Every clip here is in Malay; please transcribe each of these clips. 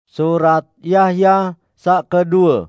Surat Yahya sak kedua.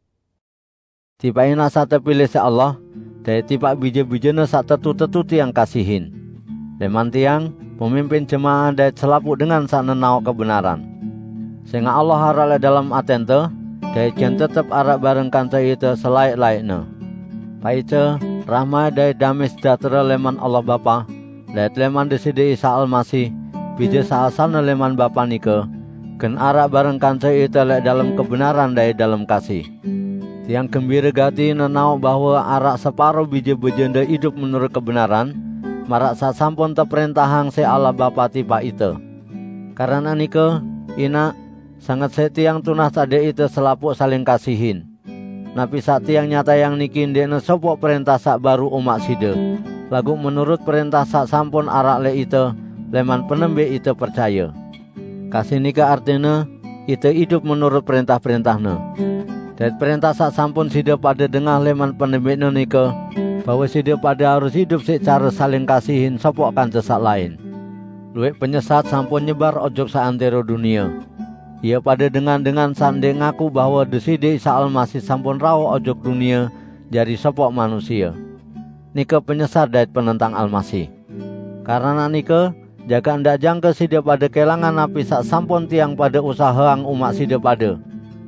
Tiba ina sak terpilih si Allah, dari tiba bija-bijana sak tetu-tetu tiang kasihin. Leman tiang, pemimpin jemaah dari selaput dengan sak nenau kebenaran. Sehingga Allah harap dalam atente, dari jen tetap arak bareng kanta itu selaik-laiknya. Paice, rahmah dari damai sejahtera leman Allah Bapa, dari leman disidi Isa Al-Masih, bija saasalna leman Bapa nika, ken arak bareng kanca itu lek dalam kebenaran dari dalam kasih. Tiang gembira gati nenau bahwa arak separuh bija bejenda hidup menurut kebenaran, marak sasampun terperintahang se Allah Bapa tiba itu. Karena nika, ina sangat setiang tunah tade itu selapuk saling kasihin. Napi sak tiang nyata yang nikin dene sopok perintah sak baru umat side. Lagu menurut perintah sak sampun arak le itu, leman penembe itu percaya. Kasih nika artinya itu hidup menurut perintah-perintahnya. Dan perintah sak sampun sida pada dengar leman penembekna nika bahwa sida pada harus hidup secara saling kasihin sopok kanca sak lain. Luwih penyesat sampun nyebar ojok saantero dunia. Ia pada dengan sande ngaku bahwa deside Isa Al-Masih sampun rawuh ojok dunia jadi sopok manusia. Nika penyesat dari penentang Al-Masih. Karena nika jaga ndak jangka sida pada kelangan api sak sampun tiang pada usaha ang umat sida pada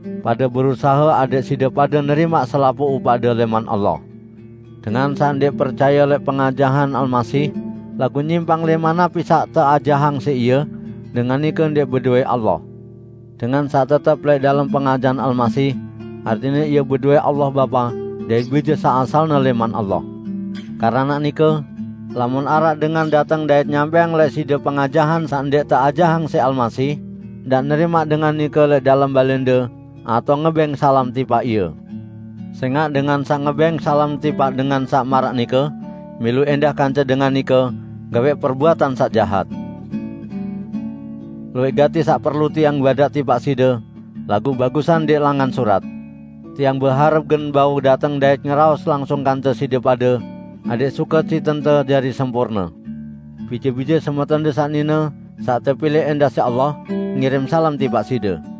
berusaha adik sida pada nerima selapu upada leman Allah. Dengan sande percaya lek pengajahan Al-Masih, lagu nyimpang leman api sak teajahang se iya, dengan nika ndek berdua Allah. Dengan sak tetap lek dalam pengajahan Al-Masih, artinya ia berdua Allah Bapa, dari bija sak asalna leman Allah. Karena nika, lamun arak dengan datang dait nyampeng lek sida pengajahan sak ndek teajahang se Al-Masih, dan nerima dengan nika lek dalam balende, atau ngebeng salam tipa iya. Sehingga dengan sak ngebeng salam tipa dengan sak marak nika, milu endah kanca dengan nika, gawe perbuatan sak jahat. Luwih gati sak perlu tiang badak tipa sida, lagu bagusan di langan surat. Tiang berharap gen bau datang dait ngeraos langsung kanca sida pada, adik suka citente jari sempurna. Bije-bije semeton desak nina, saat terpilih endah si Allah, ngirim salam tipa sida.